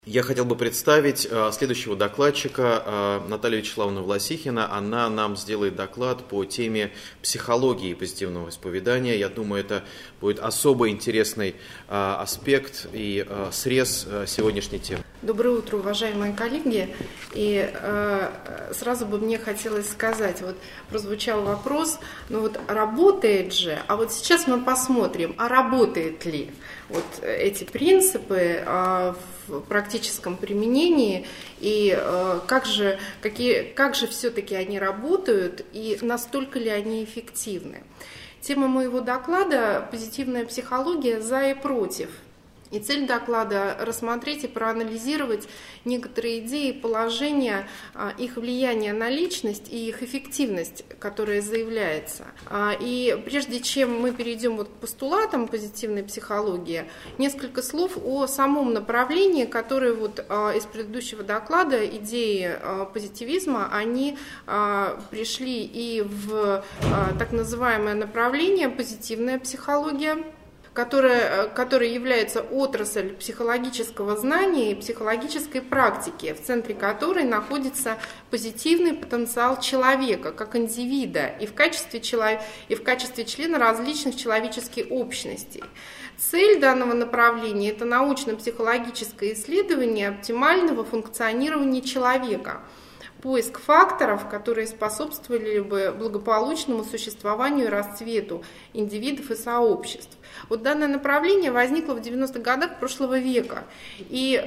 Я хотел бы представить следующего докладчика, Наталью Вячеславовну Власихина. Она нам сделает доклад по теме психологии позитивного исповедания. Я думаю, это будет особо интересный аспект и срез сегодняшней темы. Доброе утро, уважаемые коллеги. И сразу бы мне хотелось сказать, вот прозвучал вопрос, работает же, а вот сейчас мы посмотрим, а работает ли вот эти принципы в практическом применении и как же все-таки они работают и настолько ли они эффективны. Тема моего доклада – позитивная психология за и против. И цель доклада – рассмотреть и проанализировать некоторые идеи и положения, их влияния на личность и их эффективность, которая заявляется. И прежде чем мы перейдем к постулатам позитивной психологии, несколько слов о самом направлении, которые из предыдущего доклада, идеи позитивизма, они пришли и в так называемое направление позитивная психология, которая является отрасль психологического знания и психологической практики, в центре которой находится позитивный потенциал человека как индивида и в качестве члена различных человеческих общностей. Цель данного направления – это научно-психологическое исследование оптимального функционирования человека, поиск факторов, которые способствовали бы благополучному существованию и расцвету индивидов и сообществ. Данное направление возникло в 90-х годах прошлого века и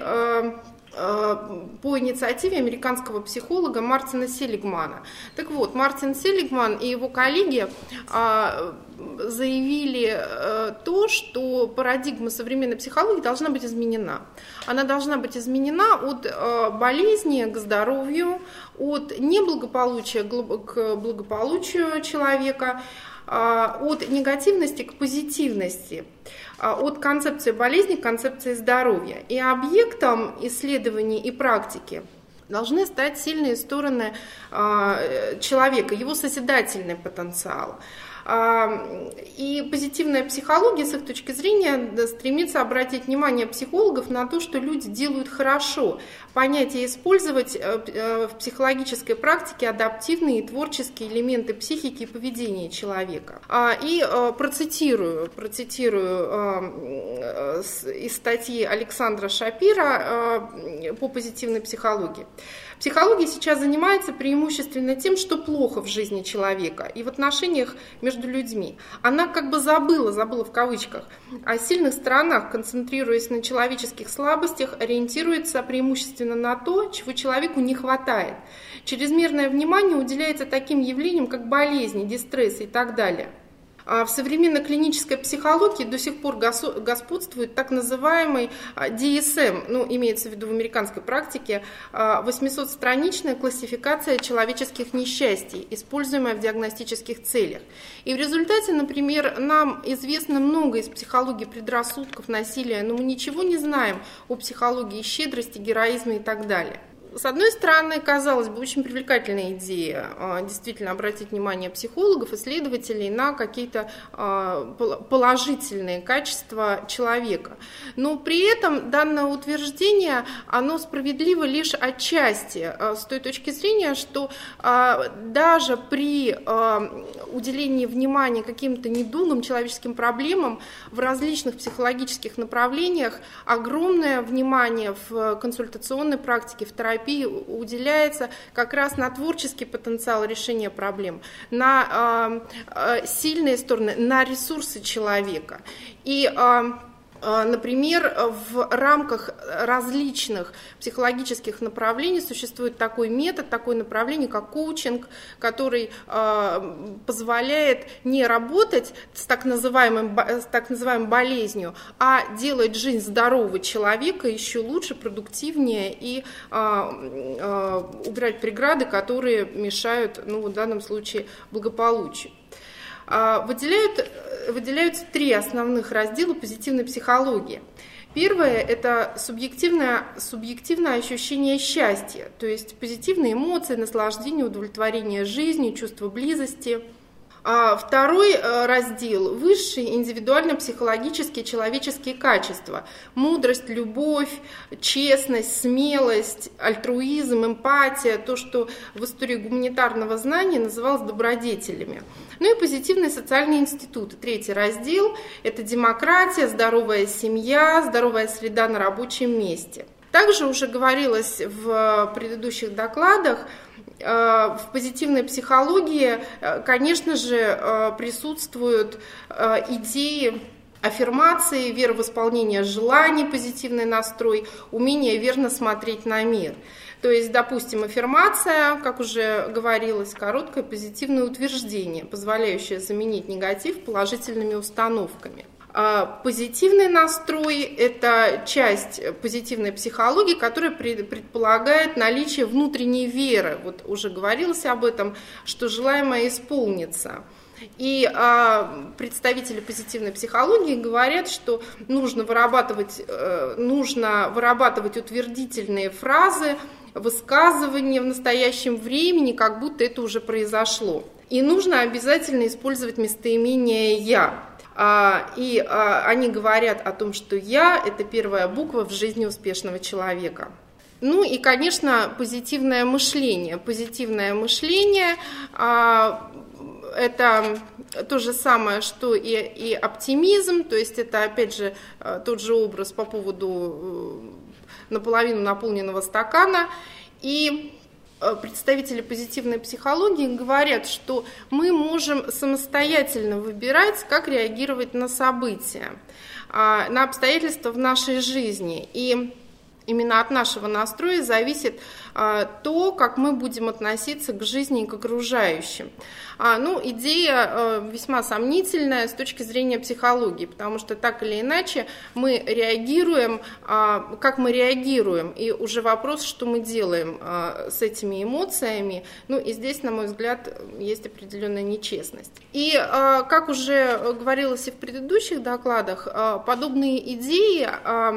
по инициативе американского психолога Мартина Селигмана. Так вот, Мартин Селигман и его коллеги заявили то, что парадигма современной психологии должна быть изменена. Она должна быть изменена от болезни к здоровью, от неблагополучия к благополучию человека, от негативности к позитивности, от концепции болезни к концепции здоровья. И объектом исследований и практики должны стать сильные стороны человека, его созидательный потенциал. И позитивная психология, с их точки зрения, стремится обратить внимание психологов на то, что люди делают хорошо, понять и использовать в психологической практике адаптивные и творческие элементы психики и поведения человека. И процитирую из статьи Александра Шапира по позитивной психологии. Психология сейчас занимается преимущественно тем, что плохо в жизни человека и в отношениях между людьми. Она забыла в кавычках, о сильных сторонах, концентрируясь на человеческих слабостях, ориентируется преимущественно на то, чего человеку не хватает. Чрезмерное внимание уделяется таким явлениям, как болезни, дистрессы и так далее. В современной клинической психологии до сих пор господствует так называемый DSM, имеется в виду в американской практике, 800-страничная классификация человеческих несчастий, используемая в диагностических целях. И в результате, например, нам известно много из психологии предрассудков, насилия, но мы ничего не знаем о психологии щедрости, героизма и так далее. С одной стороны, казалось бы, очень привлекательная идея действительно обратить внимание психологов, исследователей на какие-то положительные качества человека. Но при этом данное утверждение, оно справедливо лишь отчасти, с той точки зрения, что даже при уделении внимания каким-то недугам, человеческим проблемам в различных психологических направлениях огромное внимание в консультационной практике, в терапии уделяется как раз на творческий потенциал решения проблем, на сильные стороны, на ресурсы человека. И например, в рамках различных психологических направлений существует такой метод, такое направление, как коучинг, который позволяет не работать с так называемой болезнью, а делать жизнь здорового человека еще лучше, продуктивнее и убирать преграды, которые мешают, в данном случае, благополучию. Выделяются три основных раздела позитивной психологии. Первое – это субъективное ощущение счастья, то есть позитивные эмоции, наслаждение, удовлетворение жизнью, чувство близости. А второй раздел – высшие индивидуально-психологические человеческие качества. Мудрость, любовь, честность, смелость, альтруизм, эмпатия, то, что в истории гуманитарного знания называлось добродетелями. Ну и позитивные социальные институты. Третий раздел – это демократия, здоровая семья, здоровая среда на рабочем месте. Также уже говорилось в предыдущих докладах, в позитивной психологии, конечно же, присутствуют идеи аффирмации, вера в исполнение желаний, позитивный настрой, умение верно смотреть на мир. То есть, допустим, аффирмация, как уже говорилось, короткое позитивное утверждение, позволяющее заменить негатив положительными установками. Позитивный настрой – это часть позитивной психологии, которая предполагает наличие внутренней веры. Вот уже говорилось об этом, что желаемое исполнится. И представители позитивной психологии говорят, что нужно вырабатывать утвердительные фразы, высказывания в настоящем времени, как будто это уже произошло. И нужно обязательно использовать местоимение «я». И они говорят о том, что «я» – это первая буква в жизни успешного человека. Ну и, конечно, позитивное мышление. Позитивное мышление – это то же самое, что и оптимизм, то есть это, опять же, тот же образ по поводу наполовину наполненного стакана. И представители позитивной психологии говорят, что мы можем самостоятельно выбирать, как реагировать на события, на обстоятельства в нашей жизни. И именно от нашего настроя зависит то, как мы будем относиться к жизни и к окружающим. Идея весьма сомнительная с точки зрения психологии, потому что так или иначе мы реагируем, как мы реагируем, и уже вопрос, что мы делаем с этими эмоциями. И здесь, на мой взгляд, есть определенная нечестность. И, как уже говорилось и в предыдущих докладах, подобные идеи,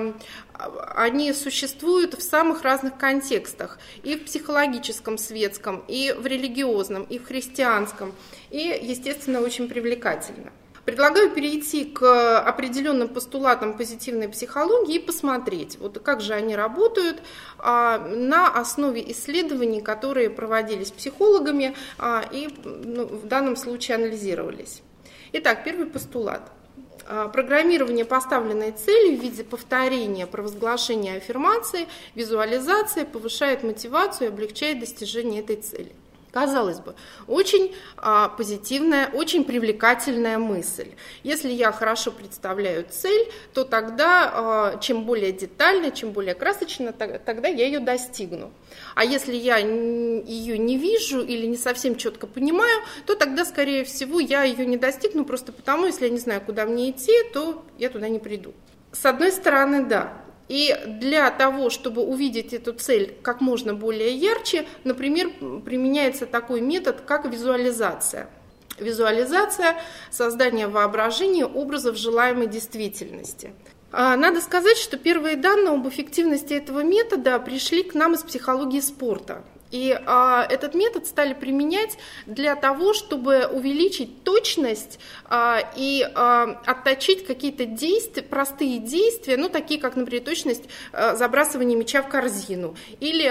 они существуют в самых разных контекстах, и в психологическом, светском, и в религиозном, и в христианском, и, естественно, очень привлекательно. Предлагаю перейти к определенным постулатам позитивной психологии и посмотреть, вот как же они работают на основе исследований, которые проводились психологами и в данном случае анализировались. Итак, первый постулат. Программирование поставленной цели в виде повторения, провозглашения аффирмации, визуализации повышает мотивацию и облегчает достижение этой цели. Казалось бы, очень позитивная, очень привлекательная мысль. Если я хорошо представляю цель, то тогда чем более детально, чем более красочно, тогда я ее достигну. А если я ее не вижу или не совсем четко понимаю, то тогда, скорее всего, я ее не достигну, просто потому, если я не знаю, куда мне идти, то я туда не приду. С одной стороны, да. И для того, чтобы увидеть эту цель как можно более ярче, например, применяется такой метод, как визуализация. Визуализация – создание воображения образов желаемой действительности. Надо сказать, что первые данные об эффективности этого метода пришли к нам из психологии спорта. И этот метод стали применять для того, чтобы увеличить точность и отточить какие-то действия, простые действия, такие как, например, точность забрасывания мяча в корзину или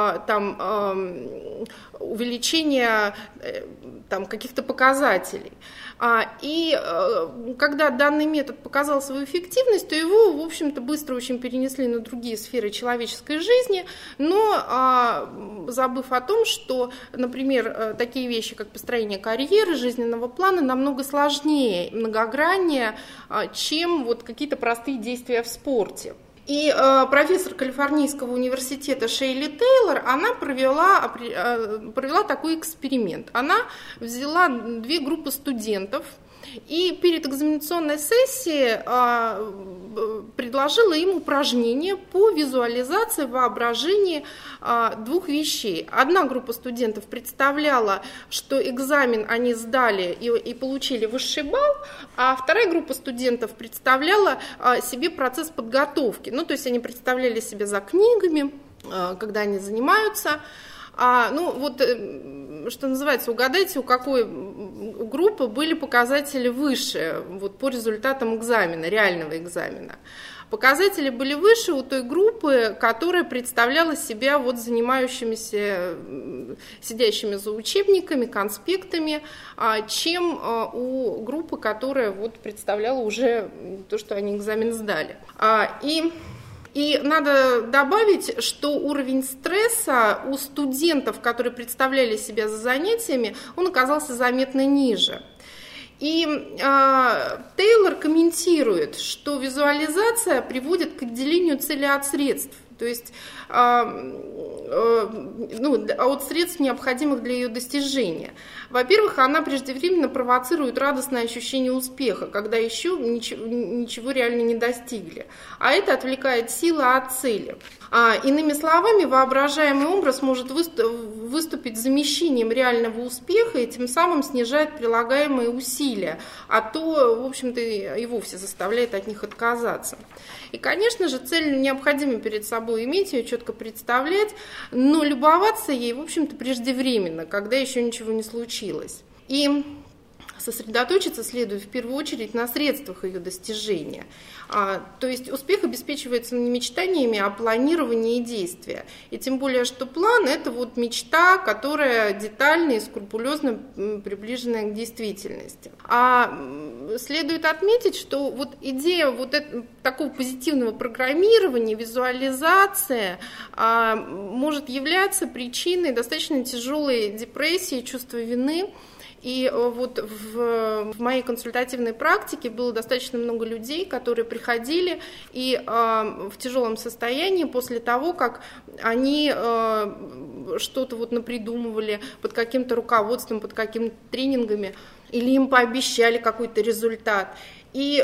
увеличение каких-то показателей. И когда данный метод показал свою эффективность, то его, в общем-то, быстро очень перенесли на другие сферы человеческой жизни, но забыв о том, что, например, такие вещи, как построение карьеры, жизненного плана, намного сложнее, многограннее, чем какие-то простые действия в спорте. И профессор Калифорнийского университета Шейли Тейлор, она провела такой эксперимент. Она взяла 2 группы студентов и перед экзаменационной сессией предложила им упражнение по визуализации воображения 2 вещей. Одна группа студентов представляла, что экзамен они сдали и получили высший балл, а вторая группа студентов представляла себе процесс подготовки. То есть они представляли себя за книгами, когда они занимаются. что называется, угадайте, у какой группы были показатели выше вот, по результатам экзамена, реального экзамена. Показатели были выше у той группы, которая представляла себя вот занимающимися, сидящими за учебниками, конспектами, чем у группы, которая вот представляла уже то, что они экзамен сдали. И надо добавить, что уровень стресса у студентов, которые представляли себя за занятиями, он оказался заметно ниже. И Тейлор комментирует, что визуализация приводит к отделению цели от средств, то есть от средств, необходимых для ее достижения. Во-первых, она преждевременно провоцирует радостное ощущение успеха, когда еще ничего реально не достигли. А это отвлекает силы от цели. Иными словами, воображаемый образ может выступить замещением реального успеха и тем самым снижает прилагаемые усилия, а то, в общем-то, и вовсе заставляет от них отказаться. И, конечно же, цель необходимо перед собой иметь, ее четко представлять, но любоваться ей, в общем-то, преждевременно, когда еще ничего не случилось. И сосредоточиться следует в первую очередь на средствах ее достижения. То есть успех обеспечивается не мечтаниями, а планированием и действия. И тем более, что план – это вот мечта, которая детально и скрупулезно приближена к действительности. Следует отметить, что вот идея вот такого позитивного программирования, визуализация может являться причиной достаточно тяжелой депрессии, чувства вины. И вот в моей консультативной практике было достаточно много людей, которые приходили и в тяжелом состоянии после того, как они что-то вот напридумывали под каким-то руководством, под какими-то тренингами, или им пообещали какой-то результат. И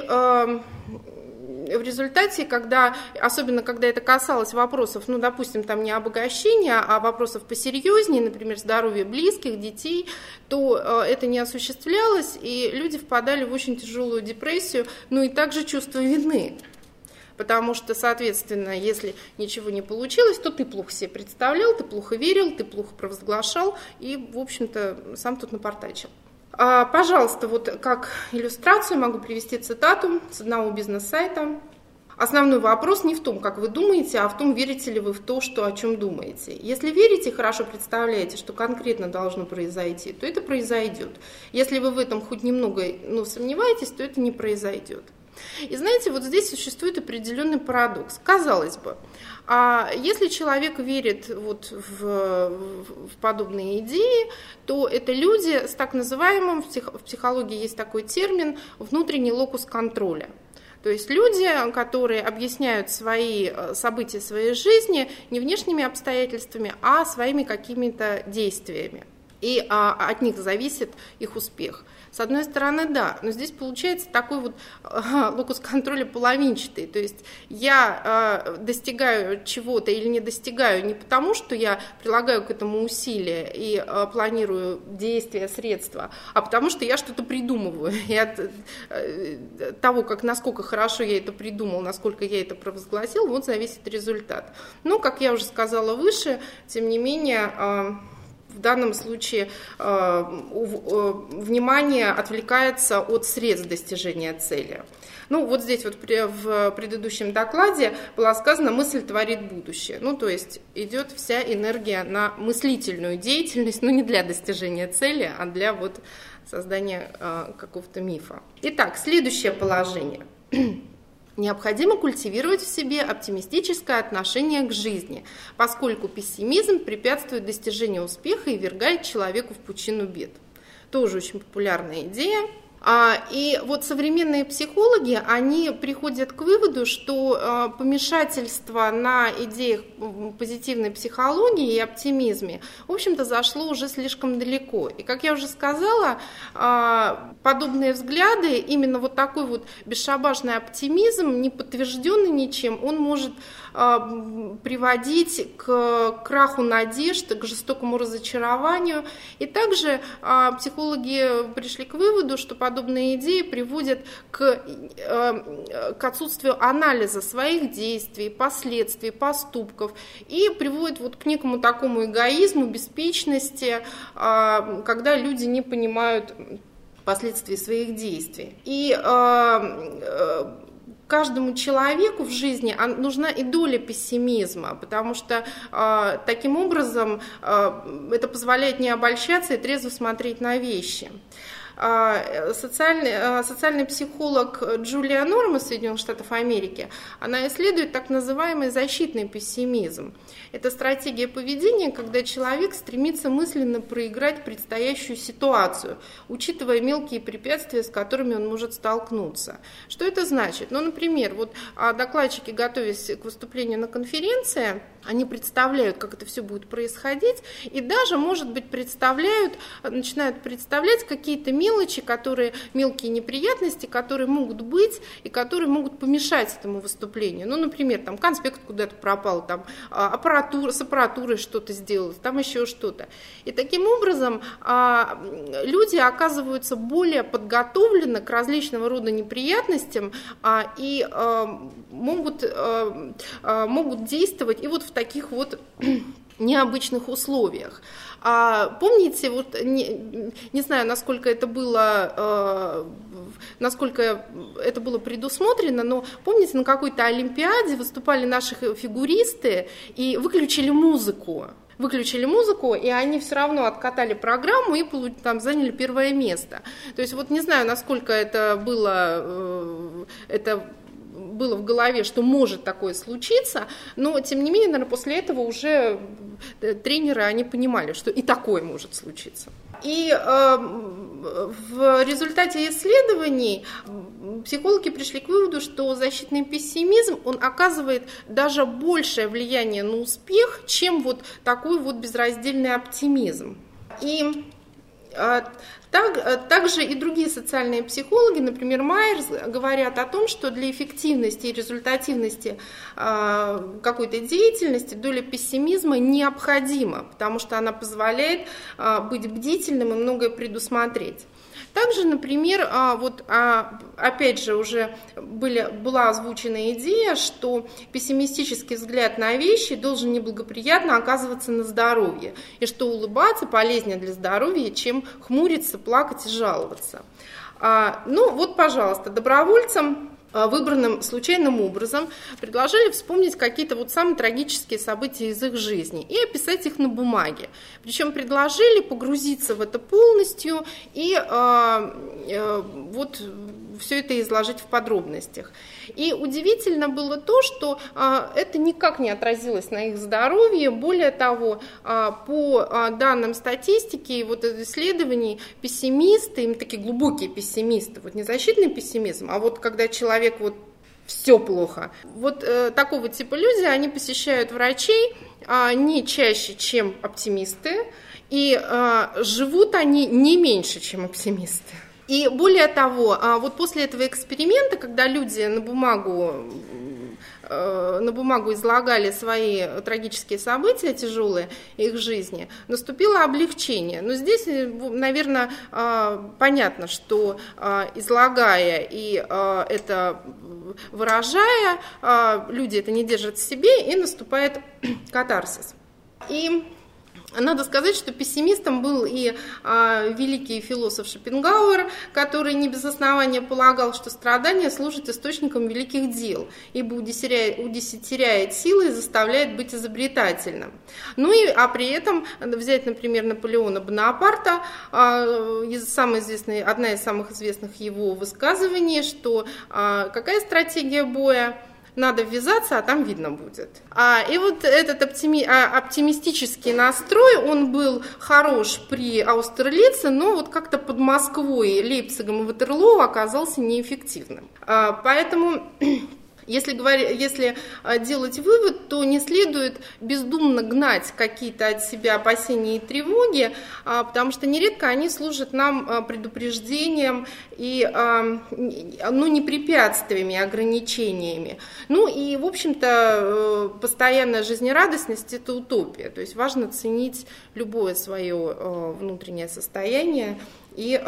в результате, особенно когда это касалось вопросов, допустим, там не обогащения, а вопросов посерьезнее, например, здоровья близких, детей, то это не осуществлялось, и люди впадали в очень тяжелую депрессию, и также чувство вины. Потому что, соответственно, если ничего не получилось, то ты плохо себе представлял, ты плохо верил, ты плохо провозглашал и, в общем-то, сам тут напортачил. Пожалуйста, вот как иллюстрацию могу привести цитату с одного бизнес-сайта. Основной вопрос не в том, как вы думаете, а в том, верите ли вы в то, о чем думаете. Если верите и хорошо представляете, что конкретно должно произойти, то это произойдет. Если вы в этом хоть немного сомневаетесь, то это не произойдет. И знаете, вот здесь существует определенный парадокс. Казалось бы, если человек верит вот в подобные идеи, то это люди с так называемым, в психологии есть такой термин, внутренний локус контроля. То есть люди, которые объясняют свои события своей жизни не внешними обстоятельствами, а своими какими-то действиями. И от них зависит их успех. С одной стороны, да, но здесь получается такой вот локус контроля половинчатый. То есть я достигаю чего-то или не достигаю не потому, что я прилагаю к этому усилия и планирую действия, средства, а потому что я что-то придумываю. И от того, насколько хорошо я это придумал, насколько я это провозгласил, вот зависит результат. Но, как я уже сказала выше, тем не менее, в данном случае внимание отвлекается от средств достижения цели. Вот здесь вот в предыдущем докладе было сказано, мысль творит будущее. То есть идет вся энергия на мыслительную деятельность, не для достижения цели, а для вот создания какого-то мифа. Итак, следующее положение. Необходимо культивировать в себе оптимистическое отношение к жизни, поскольку пессимизм препятствует достижению успеха и ввергает человека в пучину бед. Тоже очень популярная идея. И вот современные психологи, они приходят к выводу, что помешательство на идеях позитивной психологии и оптимизме, в общем-то, зашло уже слишком далеко. И, как я уже сказала, подобные взгляды, именно вот такой вот бесшабашный оптимизм, не подтвержденный ничем, он может приводить к краху надежд, к жестокому разочарованию. И также психологи пришли к выводу, что подобные идеи приводят к отсутствию анализа своих действий, последствий, поступков и приводят вот к некому такому эгоизму, беспечности, когда люди не понимают последствий своих действий. И каждому человеку в жизни нужна и доля пессимизма, потому что таким образом это позволяет не обольщаться и трезво смотреть на вещи. Социальный психолог Джулия Норм из Соединенных Штатов Америки, она исследует так называемый защитный пессимизм. Это стратегия поведения, когда человек стремится мысленно проиграть предстоящую ситуацию, учитывая мелкие препятствия, с которыми он может столкнуться. Что это значит? Ну, например, вот докладчики, готовясь к выступлению на конференции, они представляют, как это все будет происходить, и даже, может быть, начинают представлять какие-то мелочи, мелкие неприятности, которые могут быть и которые могут помешать этому выступлению. Ну, например, там конспект куда-то пропал, там с аппаратурой что-то сделалось, там еще что-то. И таким образом люди оказываются более подготовлены к различного рода неприятностям и могут действовать и вот в таких вот необычных условиях. Помните, вот не знаю, насколько это было предусмотрено, но помните, на какой-то олимпиаде выступали наши фигуристы и выключили музыку, и они все равно откатали программу и там заняли первое место. То есть вот не знаю, насколько это было в голове, что может такое случиться, но тем не менее, наверное, после этого уже тренеры, они понимали, что и такое может случиться. И в результате исследований психологи пришли к выводу, что защитный пессимизм, он оказывает даже большее влияние на успех, чем вот такой вот безраздельный оптимизм. И также и другие социальные психологи, например, Майерс, говорят о том, что для эффективности и результативности какой-то деятельности доля пессимизма необходима, потому что она позволяет быть бдительным и многое предусмотреть. Также, например, опять же уже была озвучена идея, что пессимистический взгляд на вещи должен неблагоприятно оказываться на здоровье, и что улыбаться полезнее для здоровья, чем хмуриться, плакать и жаловаться. Ну вот, пожалуйста, добровольцам, выбранным случайным образом, предложили вспомнить какие-то вот самые трагические события из их жизни и описать их на бумаге. Причем предложили погрузиться в это полностью и вот все это изложить в подробностях. И удивительно было то, что это никак не отразилось на их здоровье. Более того, по данным статистики и вот исследований, пессимисты, им такие глубокие пессимисты, вот не защитный пессимизм, а вот когда человек вот все плохо. Вот такого типа люди, они посещают врачей не чаще, чем оптимисты, и живут они не меньше, чем оптимисты. И более того, вот после этого эксперимента, когда люди на бумагу излагали свои трагические события, тяжелые их жизни, наступило облегчение. Но здесь, наверное, понятно, что излагая и это выражая, люди это не держат в себе, и наступает катарсис. И надо сказать, что пессимистом был и великий философ Шопенгауэр, который не без основания полагал, что страдание служит источником великих дел, ибо удесятеряет силы и заставляет быть изобретательным. А при этом взять, например, Наполеона Бонапарта, одна из самых известных его высказываний, что какая стратегия боя? Надо ввязаться, а там видно будет. И вот этот оптимистический настрой, он был хорош при Аустерлице, но вот как-то под Москвой, Лейпцигом и Ватерлоо оказался неэффективным. Поэтому Если делать вывод, то не следует бездумно гнать какие-то от себя опасения и тревоги, потому что нередко они служат нам предупреждением и не препятствиями, ограничениями. Ну и, в общем-то, постоянная жизнерадостность – это утопия. То есть важно ценить любое свое внутреннее состояние и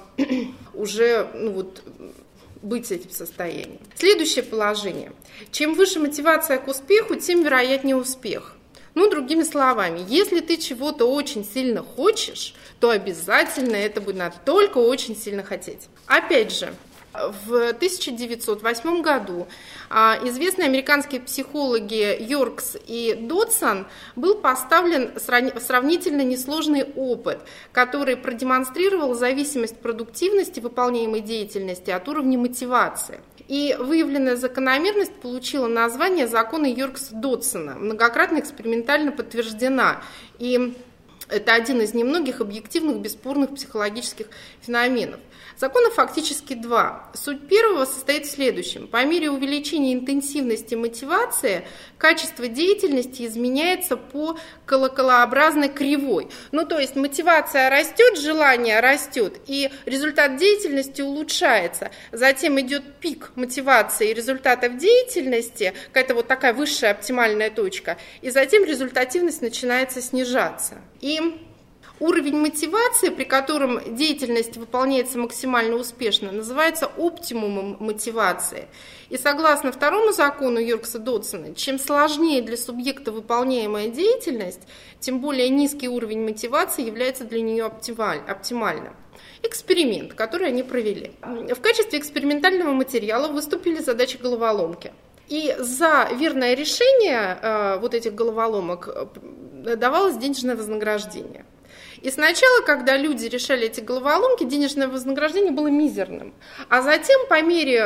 уже быть с этим состоянием. Следующее положение. Чем выше мотивация к успеху, тем вероятнее успех. Другими словами, если ты чего-то очень сильно хочешь, то обязательно это будет надо только очень сильно хотеть. Опять же, в 1908 году известные американские психологи Йоркс и Додсон был поставлен сравнительно несложный опыт, который продемонстрировал зависимость продуктивности выполняемой деятельности от уровня мотивации. И выявленная закономерность получила название закона Йоркса-Додсона, многократно экспериментально подтверждена. И это один из немногих объективных, бесспорных психологических феноменов. Законов фактически два. Суть первого состоит в следующем. По мере увеличения интенсивности мотивации, качество деятельности изменяется по колоколообразной кривой. То есть мотивация растет, желание растет, и результат деятельности улучшается. Затем идет пик мотивации и результатов деятельности, какая-то такая высшая оптимальная точка, и затем результативность начинается снижаться. И уровень мотивации, при котором деятельность выполняется максимально успешно, называется оптимумом мотивации. И согласно второму закону Йоркса-Додсона, чем сложнее для субъекта выполняемая деятельность, тем более низкий уровень мотивации является для нее оптимальным. Эксперимент, который они провели. В качестве экспериментального материала выступили задачи головоломки. И за верное решение этих головоломок давалось денежное вознаграждение. И сначала, когда люди решали эти головоломки, денежное вознаграждение было мизерным. А затем, по мере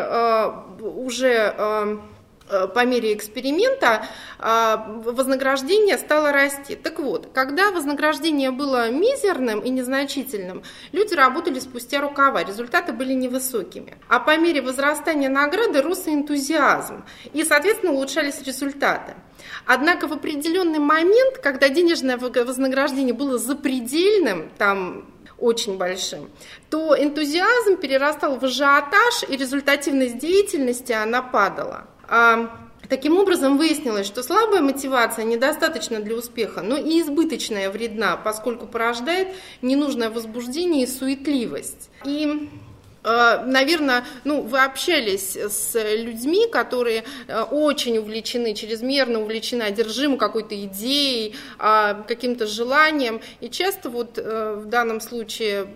эксперимента, вознаграждение стало расти. Так вот, когда вознаграждение было мизерным и незначительным, люди работали спустя рукава, результаты были невысокими. А по мере возрастания награды рос энтузиазм, и, соответственно, улучшались результаты. Однако в определенный момент, когда денежное вознаграждение было запредельным, очень большим, то энтузиазм перерастал в ажиотаж, и результативность деятельности она падала. Таким образом, выяснилось, что слабая мотивация недостаточна для успеха, но и избыточная вредна, поскольку порождает ненужное возбуждение и суетливость. И наверное, вы общались с людьми, которые очень увлечены, чрезмерно увлечены, одержимы какой-то идеей, каким-то желанием. И часто в данном случае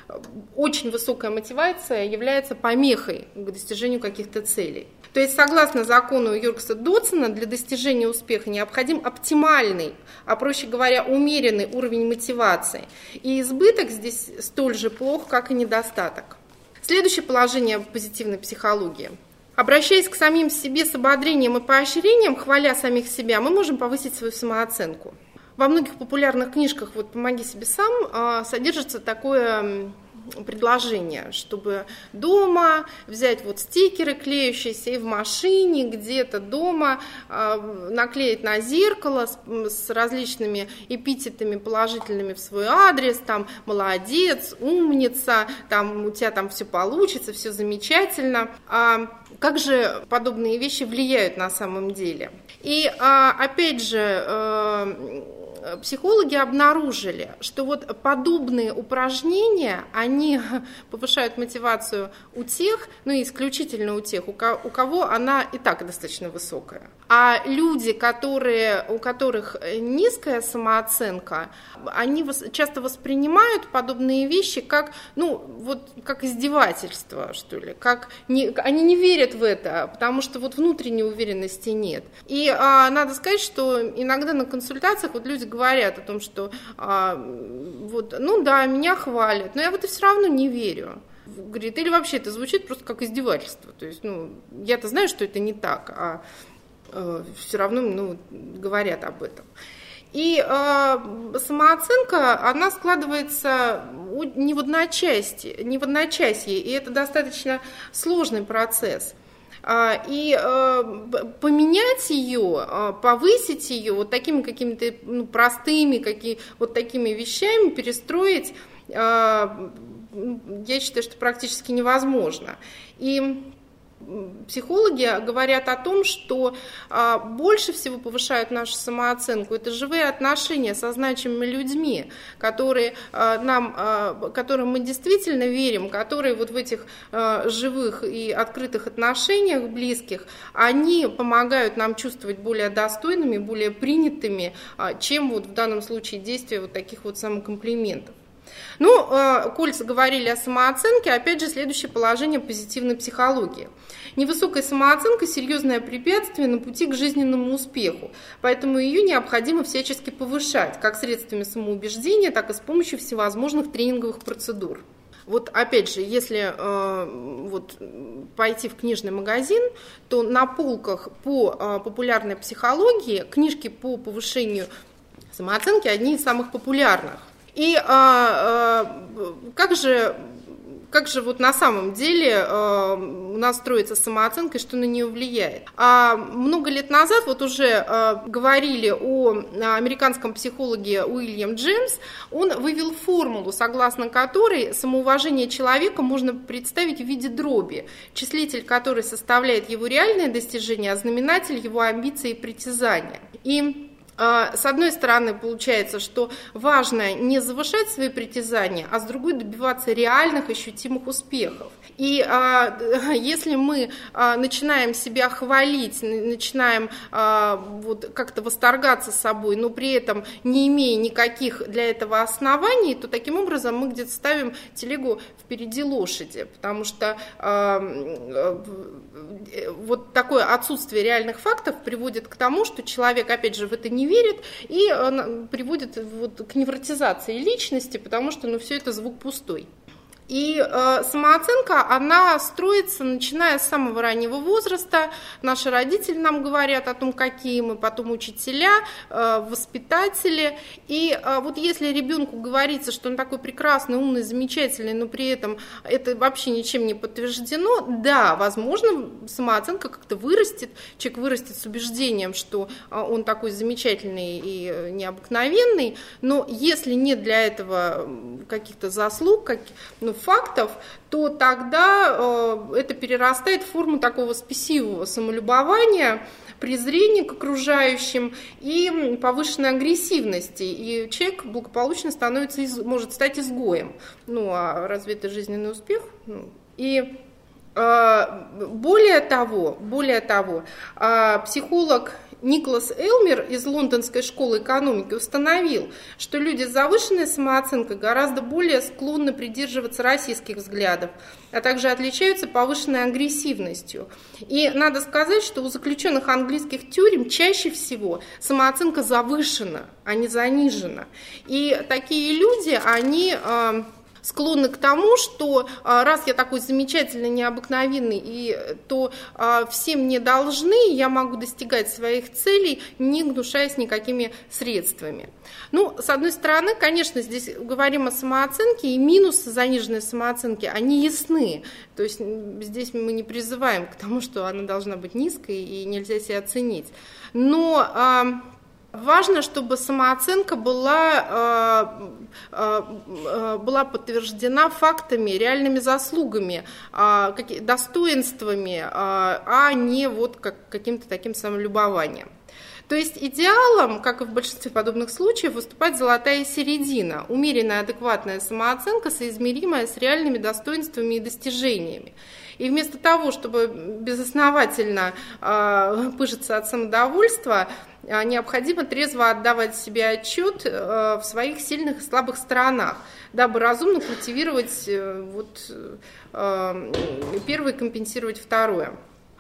очень высокая мотивация является помехой к достижению каких-то целей. То есть, согласно закону Йоркса-Додсона, для достижения успеха необходим оптимальный, а проще говоря, умеренный уровень мотивации. И избыток здесь столь же плох, как и недостаток. Следующее положение позитивной психологии. Обращаясь к самим себе с ободрением и поощрением, хваля самих себя, мы можем повысить свою самооценку. Во многих популярных книжках «Помоги себе сам» содержится такое предложение, чтобы дома взять стикеры клеющиеся и в машине, где-то дома наклеить на зеркало с различными эпитетами положительными в свой адрес, молодец, умница, у тебя все получится, все замечательно. Как же подобные вещи влияют на самом деле? И опять же, психологи обнаружили, что подобные упражнения, они повышают мотивацию у тех, исключительно у тех, у кого она и так достаточно высокая. А люди, у которых низкая самооценка, они часто воспринимают подобные вещи как издевательство, что ли. Они не верят в это, потому что внутренней уверенности нет. И надо сказать, что иногда на консультациях люди говорят о том, что меня хвалят, но я все равно не верю. Говорит, или вообще это звучит просто как издевательство. То есть, я-то знаю, что это не так, а все равно говорят об этом. И самооценка, она складывается не в одночасье, и это достаточно сложный процесс. И поменять ее, повысить ее вот такими какими-то простыми, вот такими вещами, перестроить, я считаю, что практически невозможно. И психологи говорят о том, что больше всего повышают нашу самооценку это живые отношения со значимыми людьми, которым мы действительно верим, которые вот в этих живых и открытых отношениях близких, они помогают нам чувствовать более достойными, более принятыми, чем вот в данном случае действия вот таких вот самокомплиментов. Ну, коль заговорили о самооценке, опять же, следующее положение позитивной психологии. Невысокая самооценка – серьезное препятствие на пути к жизненному успеху, поэтому ее необходимо всячески повышать, как средствами самоубеждения, так и с помощью всевозможных тренинговых процедур. Вот опять же, если пойти в книжный магазин, то на полках по популярной психологии книжки по повышению самооценки одни из самых популярных. И как же вот на самом деле у нас строится самооценка и что на нее влияет? Много лет назад вот уже говорили о американском психологе Уильям Джеймс. Он вывел формулу, согласно которой самоуважение человека можно представить в виде дроби, числитель которой составляет его реальные достижения, а знаменатель его амбиции и притязания. И с одной стороны, получается, что важно не завышать свои притязания, а с другой добиваться реальных ощутимых успехов. И если мы начинаем себя хвалить, начинаем вот как-то восторгаться собой, но при этом не имея никаких для этого оснований, то таким образом мы где-то ставим телегу впереди лошади, потому что вот такое отсутствие реальных фактов приводит к тому, что человек, опять же, в это не верит и приводит вот к невротизации личности, потому что все это звук пустой. И самооценка, она строится, начиная с самого раннего возраста. Наши родители нам говорят о том, какие мы, потом учителя, воспитатели. И вот если ребенку говорится, что он такой прекрасный, умный, замечательный, но при этом это вообще ничем не подтверждено, да, возможно, самооценка как-то вырастет, человек вырастет с убеждением, что он такой замечательный и необыкновенный, но если нет для этого каких-то заслуг, фактов, то тогда это перерастает в форму такого спесивого самолюбования, презрения к окружающим и повышенной агрессивности. И человек благополучно может стать изгоем. А разве это жизненный успех? И более того, психолог Николас Элмер из Лондонской школы экономики установил, что люди с завышенной самооценкой гораздо более склонны придерживаться российских взглядов, а также отличаются повышенной агрессивностью. И надо сказать, что у заключенных английских тюрем чаще всего самооценка завышена, а не занижена. И такие люди, они склонны к тому, что раз я такой замечательный, необыкновенный, то все мне должны, я могу достигать своих целей, не гнушаясь никакими средствами. С одной стороны, конечно, здесь говорим о самооценке, и минусы заниженной самооценки, они ясны. То есть здесь мы не призываем к тому, что она должна быть низкой и нельзя себя оценить. Но важно, чтобы самооценка была подтверждена фактами, реальными заслугами, достоинствами, а не вот каким-то таким самолюбованием. То есть идеалом, как и в большинстве подобных случаев, выступает золотая середина, умеренная, адекватная самооценка, соизмеримая с реальными достоинствами и достижениями. И вместо того, чтобы безосновательно пыжиться от самодовольства, необходимо трезво отдавать себе отчет в своих сильных и слабых сторонах, дабы разумно культивировать первое и компенсировать второе.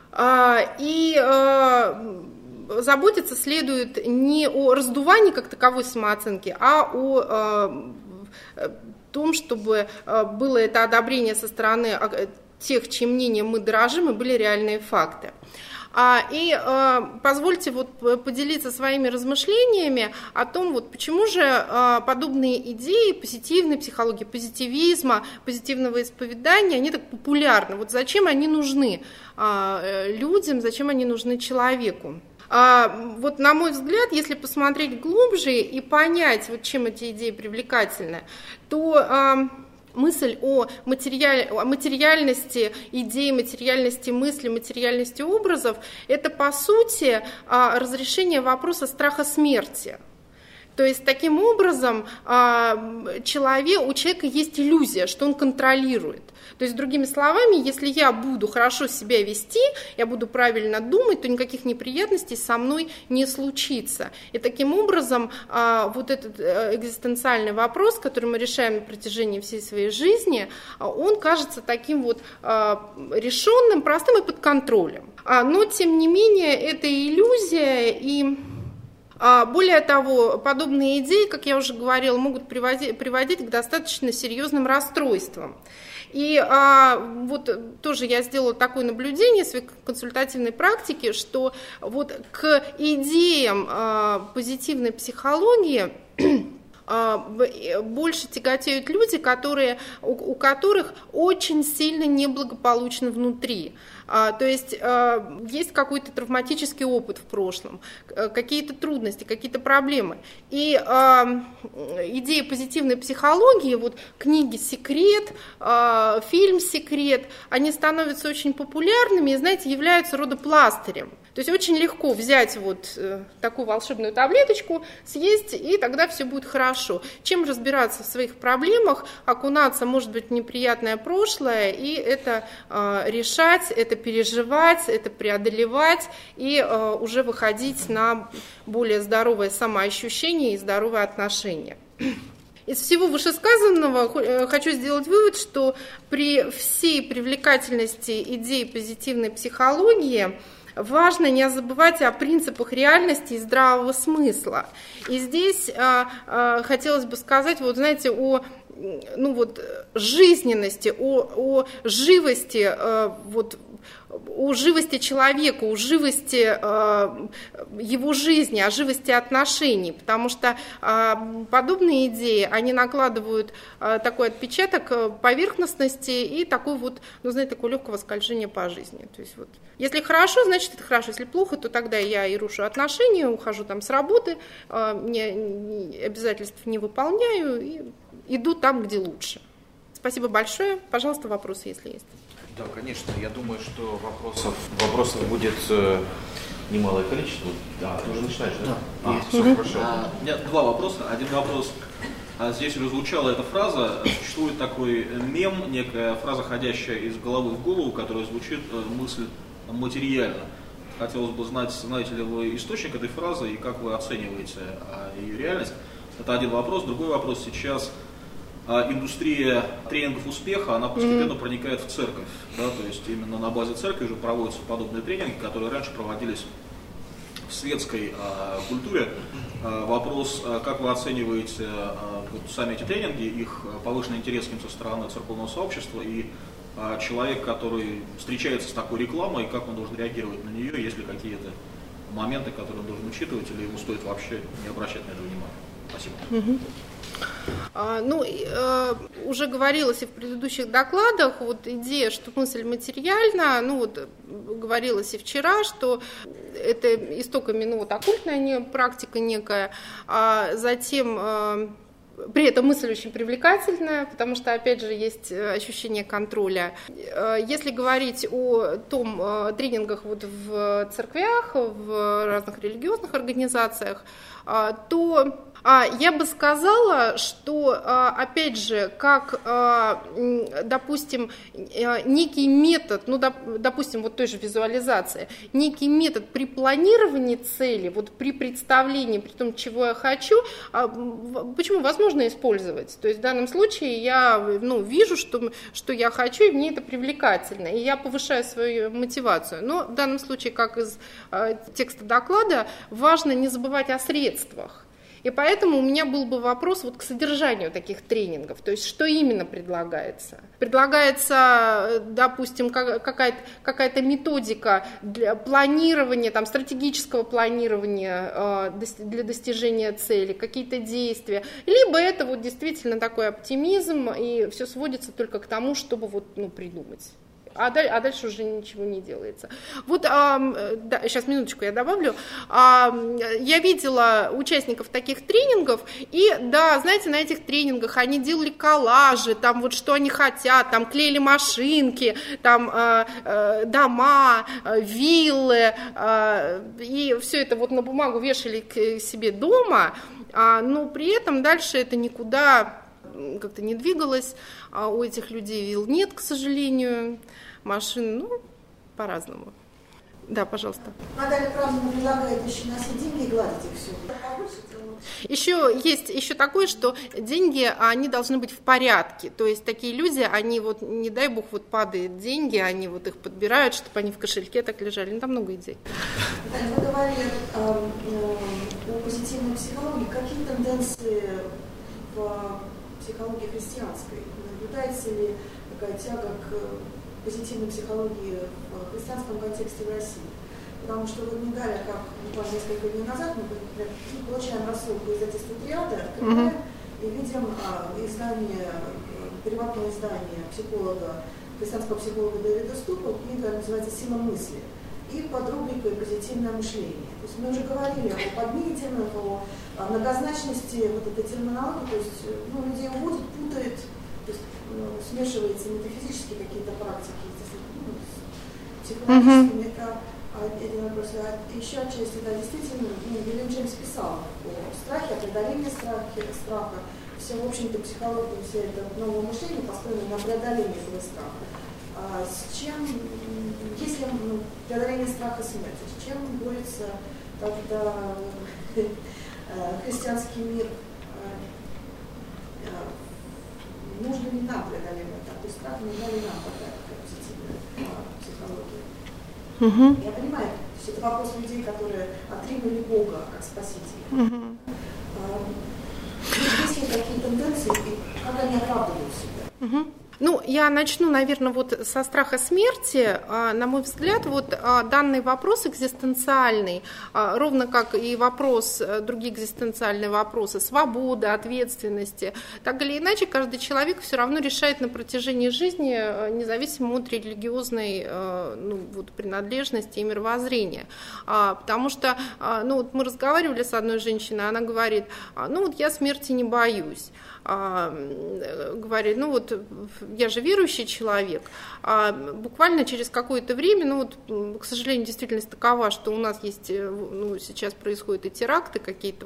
Заботиться следует не о раздувании как таковой самооценки, а о том, чтобы было это одобрение со стороны тех, чьим мнением мы дорожим, и были реальные факты. И позвольте поделиться своими размышлениями о том, почему же подобные идеи позитивной психологии, позитивизма, позитивного исповедания, они так популярны. Зачем они нужны людям, зачем они нужны человеку? На мой взгляд, если посмотреть глубже и понять, чем эти идеи привлекательны, то мысль о материальности идей, материальности мысли, материальности образов – это, по сути, разрешение вопроса страха смерти. То есть, таким образом, у человека есть иллюзия, что он контролирует. То есть, другими словами, если я буду хорошо себя вести, я буду правильно думать, то никаких неприятностей со мной не случится. И таким образом, этот экзистенциальный вопрос, который мы решаем на протяжении всей своей жизни, он кажется таким решенным, простым и под контролем. Но, тем не менее, это иллюзия, и более того, подобные идеи, как я уже говорила, могут приводить к достаточно серьезным расстройствам. И тоже я сделала такое наблюдение в своей консультативной практике, что к идеям позитивной психологии больше тяготеют люди, у которых очень сильно неблагополучно внутри. То есть есть какой-то травматический опыт в прошлом, какие-то трудности, какие-то проблемы. И идеи позитивной психологии, книги «Секрет», фильм «Секрет», они становятся очень популярными и, знаете, являются родопластырем. То есть очень легко взять такую волшебную таблеточку, съесть, и тогда все будет хорошо. Чем разбираться в своих проблемах, окунаться, может быть, в неприятное прошлое, и это решать, это переживать, это преодолевать, и уже выходить на более здоровое самоощущение и здоровые отношения. Из всего вышесказанного хочу сделать вывод, что при всей привлекательности идей позитивной психологии важно не забывать о принципах реальности и здравого смысла. И здесь хотелось бы сказать, о жизненности, о живости, о живости человека, о живости его жизни, о живости отношений, потому что подобные идеи, они накладывают такой отпечаток поверхностности и такое такое легкого скольжения по жизни. То есть если хорошо, значит это хорошо, если плохо, то тогда я и рушу отношения, ухожу с работы, обязательств не выполняю и иду там, где лучше. Спасибо большое. Пожалуйста, вопросы, если есть. Да, конечно. Я думаю, что вопросов будет немалое количество. Да, ты уже начинаешь, да? Все хорошо. У меня два вопроса. Один вопрос. Здесь уже звучала эта фраза. Существует такой мем, некая фраза, ходящая из головы в голову, которая звучит мысль материально. Хотелось бы знать, знаете ли вы источник этой фразы и как вы оцениваете ее реальность. Это один вопрос. Другой вопрос. Сейчас индустрия тренингов успеха, она постепенно проникает в церковь. Да, то есть именно на базе церкви уже проводятся подобные тренинги, которые раньше проводились в светской культуре. Вопрос, как вы оцениваете сами эти тренинги, их повышенный интерес к ним со стороны церковного сообщества и человек, который встречается с такой рекламой, как он должен реагировать на нее, есть ли какие-то моменты, которые он должен учитывать, или ему стоит вообще не обращать на это внимания? Спасибо. Уже говорилось и в предыдущих докладах, идея, что мысль материальна, говорилось и вчера, что это истоками, оккультная практика некая, а затем при этом мысль очень привлекательная, потому что, опять же, есть ощущение контроля. Если говорить о тренингах в церквях, в разных религиозных организациях, то я бы сказала, что, опять же, как, допустим, некий метод, допустим, той же визуализации, некий метод при планировании цели, при представлении, при том, чего я хочу, почему возможно использовать. То есть в данном случае я вижу, что я хочу, и мне это привлекательно, и я повышаю свою мотивацию. Но в данном случае, как из текста доклада, важно не забывать о средствах. И поэтому у меня был бы вопрос вот к содержанию таких тренингов, то есть что именно предлагается. Предлагается, допустим, какая-то методика для планирования, там, стратегического планирования для достижения цели, какие-то действия, либо это вот действительно такой оптимизм, и все сводится только к тому, чтобы вот, придумать. А дальше уже ничего не делается. Вот, сейчас минуточку я добавлю. Я видела участников таких тренингов, и, да, знаете, на этих тренингах они делали коллажи, там вот что они хотят, там клеили машинки, там дома, виллы, и все это вот на бумагу вешали к себе дома, но при этом дальше это никуда как-то не двигалось, а у этих людей вилл нет, к сожалению, машин, по-разному. Да, пожалуйста. Наталья Правдина предлагает еще на все деньги и гладить их все. Еще есть такое, что деньги, они должны быть в порядке. То есть такие люди, они вот, не дай бог, вот падают деньги, они вот их подбирают, чтобы они в кошельке так лежали. Там много идей. Наталья, вы говорили о позитивной психологии. Какие тенденции в психологии христианской? Наблюдается ли такая тяга к позитивной психологии в христианском контексте в России? Потому что вы не дали, как буквально несколько дней назад, мы получаем рассылку издательства «Триада», открываем и видим переводное издание христианского психолога Дэвида Ступа, книга называется «Сила мысли», и под рубрикой «Позитивное мышление». То есть мы уже говорили о подмене, о многозначности вот этой терминологии, то есть людей уводит, путает, то есть смешивается метафизические какие-то практики, психологическими. Это один вопрос. Еще отчасти, да, действительно, Вильям Джеймс писал о страхе, о преодолении страха. Все, в общем-то, психология, все это новое мышление построено на преодолении этого страха. Если преодоление страха смерти, с чем борется тогда христианский мир? Нужно ли нам преодолевать такой страх, нужна ли нам такая позитивная психология? Я понимаю, то есть это вопрос людей, которые отринули Бога как спасителя. Есть ли такие тенденции, и как они оправдывают себя? Я начну, наверное, вот со страха смерти. На мой взгляд, вот данный вопрос экзистенциальный, ровно как и другие экзистенциальные вопросы, свободы, ответственности, так или иначе, каждый человек все равно решает на протяжении жизни, независимо от религиозной принадлежности и мировоззрения. Потому что, мы разговаривали с одной женщиной, она говорит, я смерти не боюсь. Говорит, я же верующий человек, буквально через какое-то время, к сожалению, действительность такова, что у нас есть, сейчас происходят и теракты, какие-то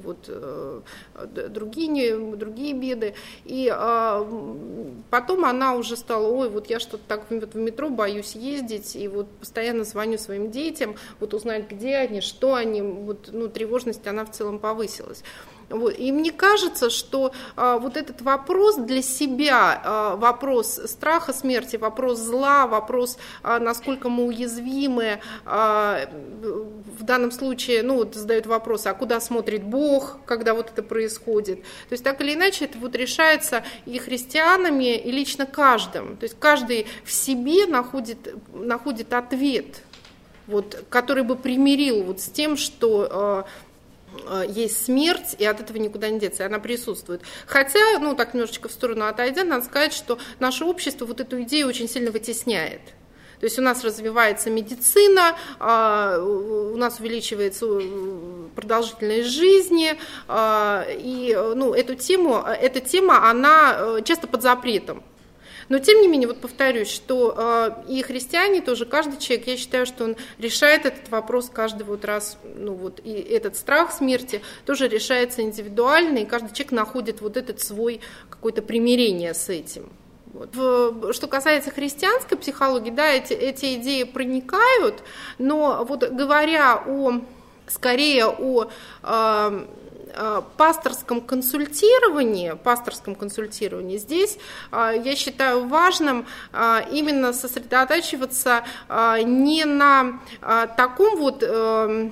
другие беды, и потом она уже стала, я что-то так в метро боюсь ездить, и постоянно звоню своим детям, узнать, где они, что они, тревожность, она в целом повысилась. И мне кажется, что этот вопрос для себя, вопрос страха смерти, вопрос зла, вопрос, насколько мы уязвимы, в данном случае, задают вопрос, а куда смотрит Бог, когда это происходит. То есть так или иначе это решается и христианами, и лично каждым. То есть каждый в себе находит ответ, который бы примирил с тем, что есть смерть, и от этого никуда не деться, и она присутствует. Хотя, так немножечко в сторону отойдя, надо сказать, что наше общество эту идею очень сильно вытесняет. То есть у нас развивается медицина, у нас увеличивается продолжительность жизни, и эта тема, она часто под запретом. Но, тем не менее, повторюсь, что и христиане тоже, каждый человек, я считаю, что он решает этот вопрос каждый раз, и этот страх смерти тоже решается индивидуально, и каждый человек находит этот свой какое-то примирение с этим. Что касается христианской психологии, да, эти идеи проникают, но говоря скорее о пасторском консультировании, здесь я считаю важным именно сосредотачиваться не на таком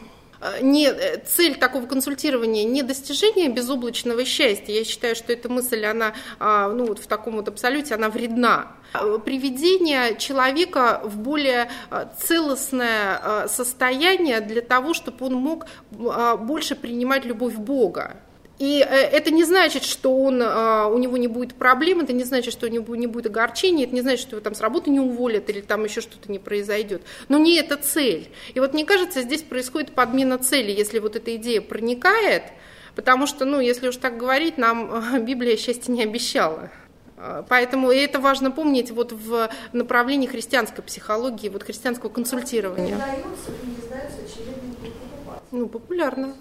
цель такого консультирования не достижение безоблачного счастья. Я считаю, что эта мысль, она вот в таком вот абсолюте, она вредна. Приведение человека в более целостное состояние для того, чтобы он мог больше принимать любовь Бога. И это не значит, что у него не будет проблем, это не значит, что у него не будет огорчений, это не значит, что его там с работы не уволят или там еще что-то не произойдет. Но не это цель. И вот мне кажется, здесь происходит подмена цели, если вот эта идея проникает, потому что, если уж так говорить, нам Библия счастья не обещала. Поэтому и это важно помнить вот в направлении христианской психологии, вот христианского консультирования. Продается и не издается очевидно покупать. Популярно.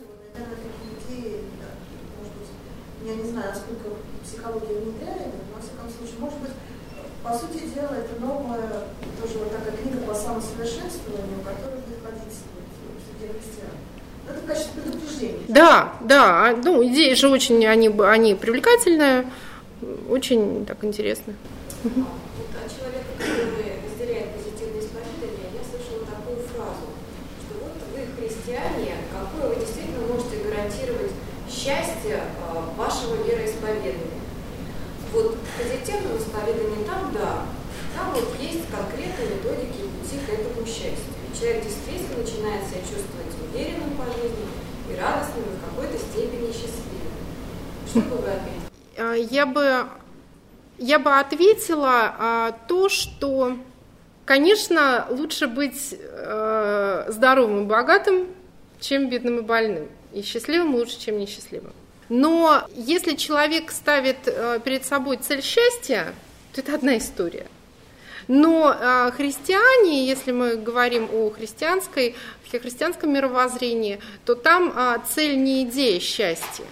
Я не знаю, насколько психология внедряет, но, во всяком случае, может быть, по сути дела, это новая, тоже вот такая книга по самосовершенствованию, которая будет ходить в среде христиан. Это в качестве предупреждения. Да, идеи же очень, они привлекательные, очень так интересны. От человека, который разделяет позитивное исповедание, я слышала такую фразу, что вот вы, христиане, какое вы действительно можете гарантировать счастье вашего вероисповедания. Вот в позитивном исповедании там вот есть конкретные методики пути к этому счастью. И человек действительно начинает себя чувствовать уверенным по жизни и радостным, и в какой-то степени счастливым. Что бы вы ответили? Я бы ответила то, что, конечно, лучше быть здоровым и богатым, чем бедным и больным. И счастливым лучше, чем несчастливым. Но если человек ставит перед собой цель счастья, то это одна история. Но христиане, если мы говорим о христианском мировоззрении, то там цель не идея счастья.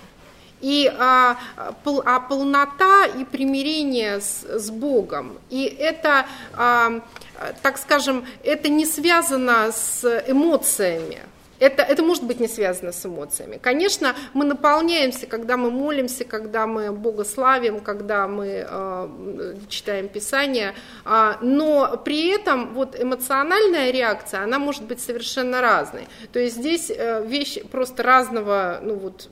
А полнота и примирение с Богом. И это, так скажем, это не связано с эмоциями. Это может быть не связано с эмоциями. Конечно, мы наполняемся, когда мы молимся, когда мы Бога славим, когда мы читаем Писание, но при этом вот эмоциональная реакция, она может быть совершенно разной. То есть здесь вещь просто разного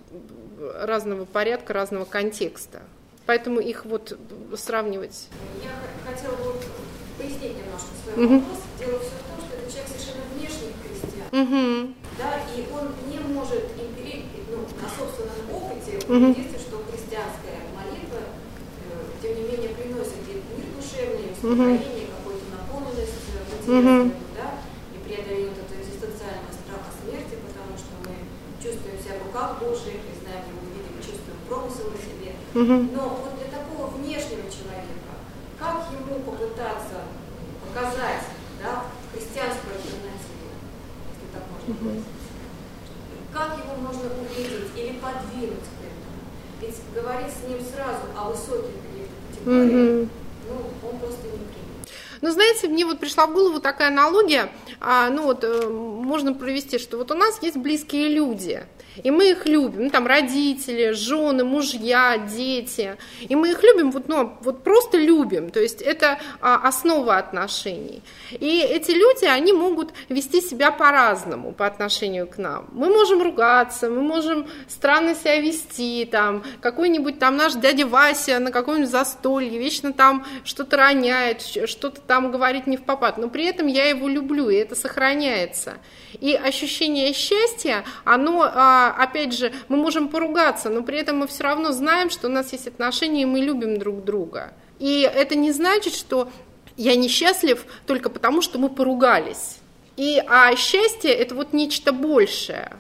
порядка, разного контекста. Поэтому их вот сравнивать. Я хотела бы пояснить немножко свой вопрос. Дело все в том, что это человек совершенно внешний христиан. Да, и он не может на собственном опыте убедиться, что христианская молитва, тем не менее, приносит ей мир душевный, успокоение, какую-то наполненность материальную, да, и преодоление этого экзистенциального страха смерти, потому что мы чувствуем себя в руках Божьих, и знаем его, видим, чувствуем промысел на себе. Но вот для такого внешнего человека, как ему попытаться показать, да, христианскую альтернативу, если так можно сказать? Как его можно увидеть или подвинуть к этому? Ведь говорить с ним сразу о высоких каких-то категориях, он просто не примет. Знаете, мне вот пришла в голову такая аналогия, можно провести, что вот у нас есть близкие люди, и мы их любим, там родители, жены, мужья, дети, и мы их любим, вот просто любим, то есть это основа отношений. И эти люди, они могут вести себя по-разному по отношению к нам. Мы можем ругаться, мы можем странно себя вести, там, какой-нибудь там наш дядя Вася на каком-нибудь застолье вечно там что-то роняет, что-то там говорит не впопад, но при этом я его люблю, и это сохраняется. И ощущение счастья, оно, опять же, мы можем поругаться, но при этом мы все равно знаем, что у нас есть отношения, и мы любим друг друга. И это не значит, что я несчастлив только потому, что мы поругались. А счастье – это вот нечто большее.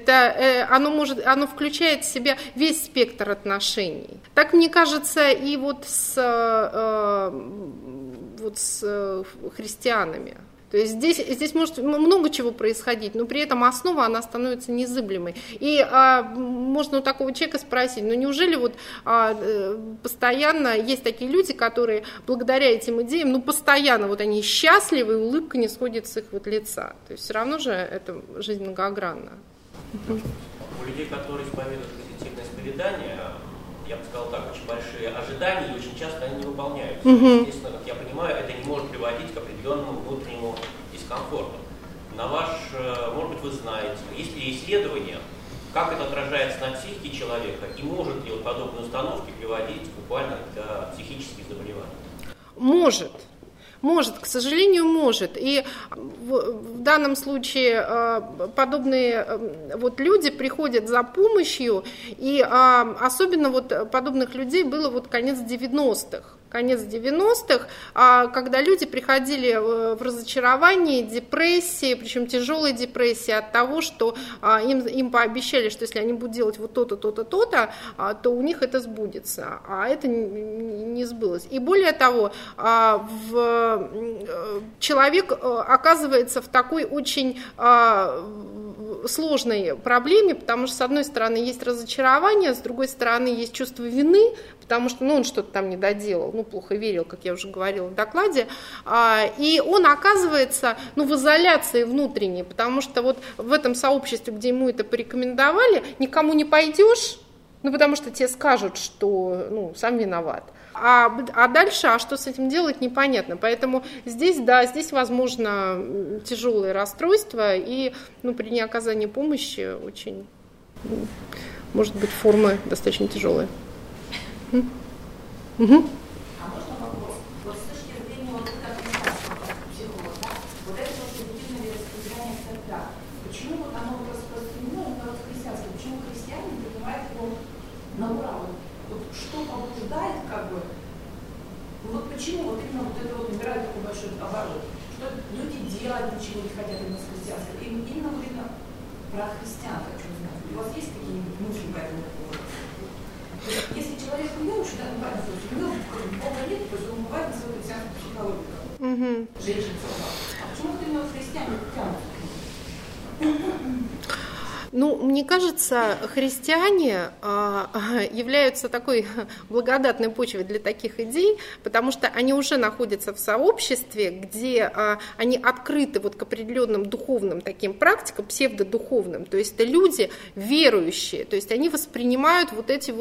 Оно включает в себя весь спектр отношений. Так, мне кажется, и вот с христианами. То есть здесь может много чего происходить, но при этом основа, она становится незыблемой. И можно у такого человека спросить, неужели вот постоянно есть такие люди, которые благодаря этим идеям, постоянно вот они счастливы, и улыбка не сходит с их вот лица. То есть все равно же это жизнь многогранна. У людей, которые исповедуют позитивное исповедание, я бы сказал так, очень большие ожидания, и очень часто они не выполняются. Естественно, как я понимаю, это не может приводить к определенному внутреннему дискомфорту. на ваш, может быть, вы знаете, есть ли исследования, как это отражается на психике человека, и может ли вот подобные установки приводить буквально к психическим заболеваниям? Может, к сожалению, может. И в данном случае подобные вот люди приходят за помощью, и особенно вот подобных людей было вот конец 90-х. Конец 90-х, когда люди приходили в разочарование, депрессии, причем тяжелые депрессии от того, что им пообещали, что если они будут делать вот то-то, то-то, то-то, то у них это сбудется, а это не сбылось. И более того, человек оказывается в такой очень сложной проблеме, потому что с одной стороны есть разочарование, с другой стороны есть чувство вины, потому что он что-то там не доделал, плохо верил, как я уже говорила в докладе, и он оказывается в изоляции внутренней, потому что вот в этом сообществе, где ему это порекомендовали, никому не пойдешь, потому что тебе скажут, что сам виноват. А дальше, что с этим делать, непонятно. Поэтому здесь возможно тяжелые расстройства, и при неоказании помощи очень, может быть, формы достаточно тяжелые. Угу. А можно вопрос? Вот с точки зрения как психолога, вот это позитивное вероисповедание тогда, почему оно распространено на христианство? Почему христиане принимают его на ура? Вот что побуждает, почему именно это набирает такой большой оборот? Что люди делать ничего не хотят именно с христианства? Именно про христиан хочу знать. У вас есть какие-нибудь мысли по этому поводу? Если человек верующий, у него Бога нет, то есть он бывает на свою христианскую психологию. Женщин целовал. А почему именно христиане тянут? Мне кажется, христиане являются такой благодатной почвой для таких идей, потому что они уже находятся в сообществе, где они открыты к определенным духовным таким практикам, псевдодуховным, то есть это люди верующие, то есть они воспринимают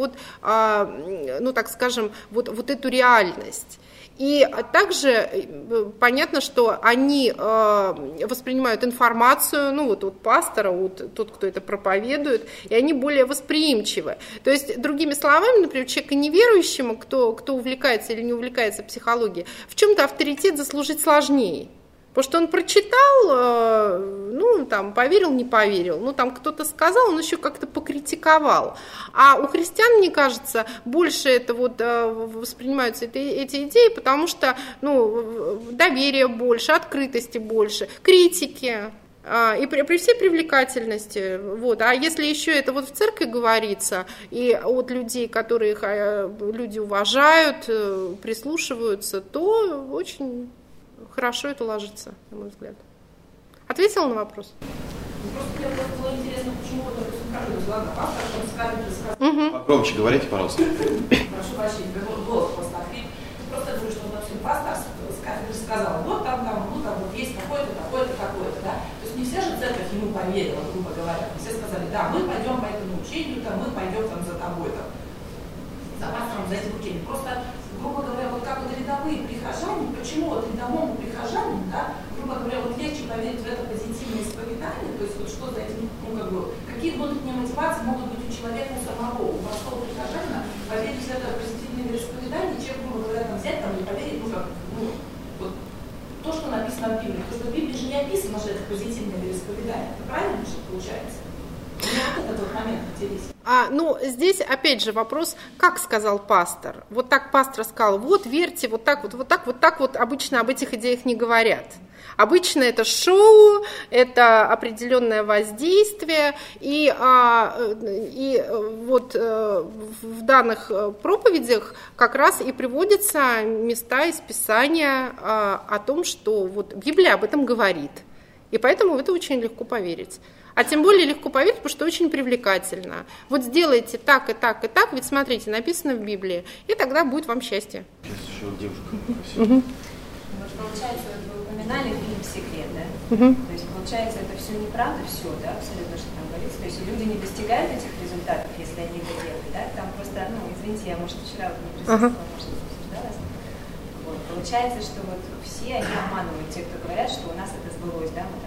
так скажем, эту реальность. И также понятно, что они воспринимают информацию, от пастора, тот, кто это проповедует, и они более восприимчивы. То есть, другими словами, например, человеку неверующему, кто увлекается или не увлекается психологией, в чем-то авторитет заслужить сложнее. Потому что он прочитал, поверил, не поверил, кто-то сказал, он еще как-то покритиковал. А у христиан, мне кажется, больше это воспринимаются эти идеи, потому что доверия больше, открытости больше, критики. И при всей привлекательности. А если еще это в церкви говорится, и от людей, которых люди уважают, прислушиваются, то очень хорошо это ложится, на мой взгляд. Ответила на вопрос? Просто мне было интересно, почему Погромче говорите, пожалуйста. Прошу прощения, голос просто открыть. Просто говорю, что пастор сказал, есть такое-то, такое-то, такое-то, да? То есть не вся же церковь ему поверила, грубо говоря. Все сказали, да, мы пойдем по этому учению, мы пойдем за тобой-то, за пастором, за этим учением. Просто, грубо говоря, как рядовые прихожане, почему рядовому прихожанину, грубо говоря, легче поверить в это позитивное исповедание, то есть что за этим, какие внутренние мотивации могут быть у человека самого, у простого прихожанина, поверить в это позитивное вероисповедание, чем, грубо говоря, взять и поверить, то, что написано в Библии. Потому что в Библии же не описано, что это позитивное вероисповедание. Это правильно же получается? Мне этот момент интересен. Здесь опять же вопрос, как сказал пастор. Так пастор сказал, верьте, вот так обычно об этих идеях не говорят. Обычно это шоу, это определенное воздействие, и в данных проповедях как раз и приводятся места из Писания о том, что Библия об этом говорит, и поэтому в это очень легко поверить. А тем более легко поверить, потому что очень привлекательно. Сделайте так и так и так, ведь смотрите, написано в Библии, и тогда будет вам счастье. Сейчас еще девушка. Получается, вы упоминали фильм «Секрет», да? То есть, получается, это все неправда, все, да, абсолютно, что там говорится. То есть, люди не достигают этих результатов, если они это делают, да? Там просто, извините, я, может, вчера не присутствовала, может, обсуждалось. Получается, что все они обманывают, те, кто говорят, что у нас это сбылось, да, мы там 1 000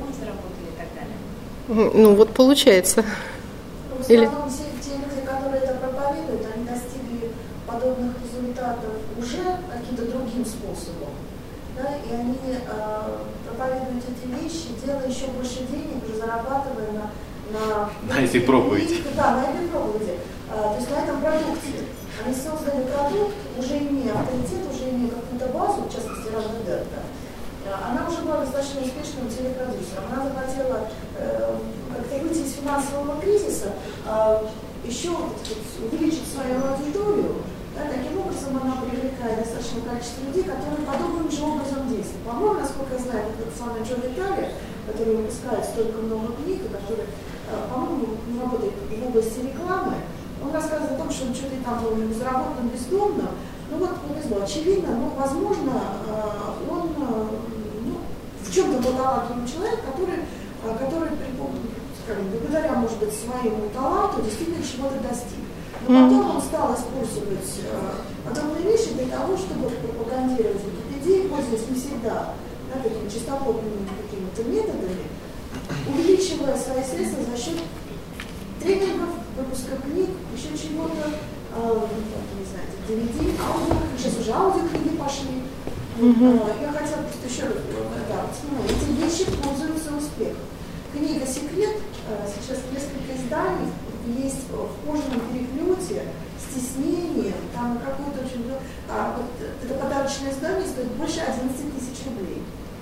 миллионов заработали и так далее. Ну вот получается. В основном те люди, которые это проповедуют, они достигли подобных результатов уже каким-то другим способом. Да, и они проповедуют эти вещи, делая еще больше денег, уже зарабатывая на этой проповеди. Да, на этой проповеди. То есть на этом продукте. Они создали продукт, уже имея авторитет, уже имея какую-то базу, в частности, Роберта. Она уже была достаточно успешным телепродюсером. Она захотела как-то выйти из финансового кризиса, еще увеличить свою аудиторию. Да, таким образом она привлекает достаточное количество людей, которые подобным же образом действуют. По-моему, насколько я знаю, это самый Джо Витали, который выпускает столько много книг, и который, по-моему, работает в области рекламы. Он рассказывает о том, что он что-то там был безработным, бездомным. Ну вот повезло. Очевидно, возможно, он в чем-то был талантливый человек, который благодаря, может быть, своему таланту действительно чего-то достиг. Но потом он стал использовать подобные вещи для того, чтобы пропагандировать эти идеи, пользуясь не всегда такими чистоплотными какими-то методами, увеличивая свои средства за счет тренингов, выпуска книг, еще чего-то, не знаю, DVD, аудио, сейчас уже аудиокниги пошли. Я хотела просто еще раз эти вещи пользуются успехом. Книга «Секрет», сейчас несколько изданий, есть в кожаном переплете с тиснением, там какое-то очень... это подарочное издание стоит больше 11 000 рублей.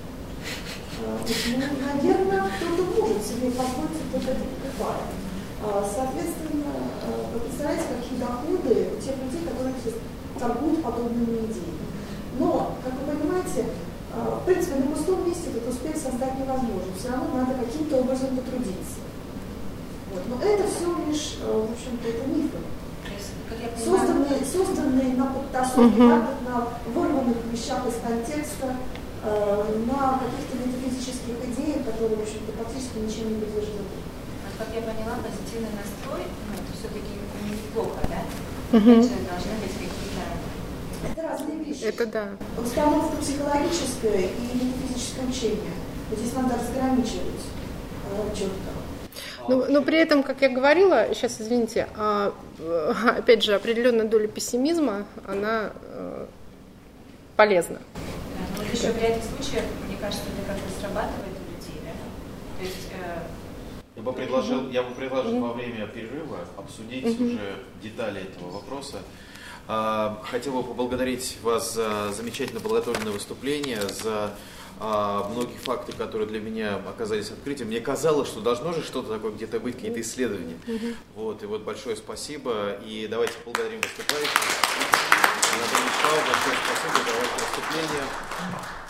Наверное, кто-то может себе позволить это покупать. Соответственно, вы представляете, какие доходы у тех людей, которые торгуют подобными идеями. Но, как вы понимаете, в принципе, на пустом месте этот успех создать невозможно. Все равно надо каким-то образом потрудиться. Вот. Но это все лишь, в общем-то, это мифы. Созданные на подтасовке, на вырванных вещах из контекста, на каких-то метафизических идеях, которые, в общем-то, практически ничем не подтверждены. Как я поняла, позитивный настрой, это все-таки неплохо, да? Конечно, должны быть какие-то... Это разные вещи. Это да. Установка психологическая и метафизическое учение. Вот здесь надо разграничивать четко. Но при этом, как я говорила, сейчас, извините, опять же, определенная доля пессимизма, она полезна. Да, но еще в ряде случаев, мне кажется, это как-то срабатывает у людей, да? То есть... Я бы предложил во время перерыва обсудить уже детали этого вопроса. Хотел бы поблагодарить вас за замечательно подготовленное выступление, за многие факты, которые для меня оказались открытием. Мне казалось, что должно же что-то такое где-то быть, какие-то исследования. Вот, и вот большое спасибо. И давайте поблагодарим выступающих. Наталья Вячеславовна, большое спасибо за ваше выступление.